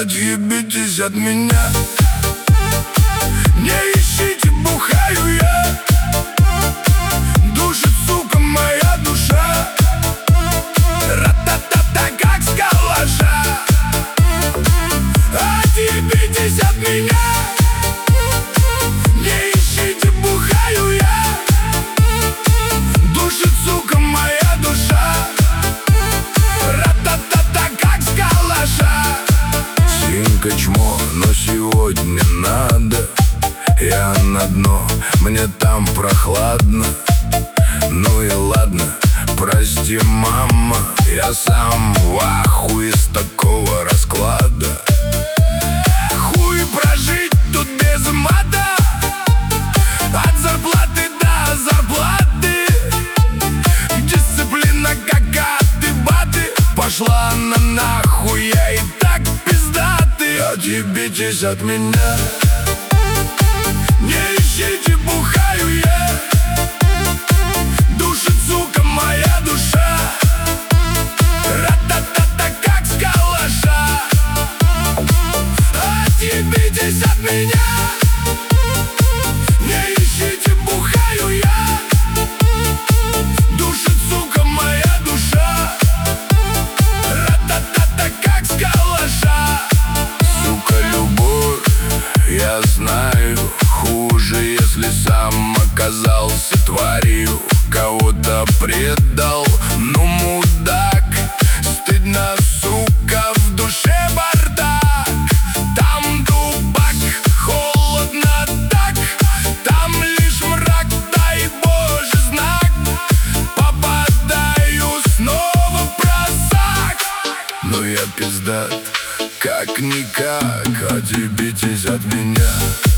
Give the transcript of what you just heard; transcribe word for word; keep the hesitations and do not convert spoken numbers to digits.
Отъебитесь от меня, не ищите, бухаю я. Душит, сука, моя душа. Ра-та-та-та, как с калаша. Отъебитесь от меня, не ищите, бухаю я. Душит, сука, моя душа. Ра-та-та-та, как с калаша. Синька чмо, но сегодня надо. Я на дно, мне там прохладно. Ну и ладно, прости, мама, я сам в ахуе с такого расклада. Хуй прожить тут без мата, от зарплаты до зарплаты. Дисциплина как аты-баты. Пошла на нахуй, я и так пиздатый. Отъебитесь от меня, не ищите, бухаю я. Душит, сука, моя душа. Ра-та-та-та, как с калаша. Отъебитесь от меня, не ищите, бухаю я. Душит, сука, моя душа. Ра-та-та-та, как с калаша. Сука, любовь, я знаю, хуже, если сам оказался тварью. Кого-то предал, ну мудак. Стыдно, сука, в душе бардак. Там дубак, холодно так. Там лишь мрак, дай Боже знак. Попадаю снова в просак. Но я пиздат, как-никак. Отъебитесь от меня.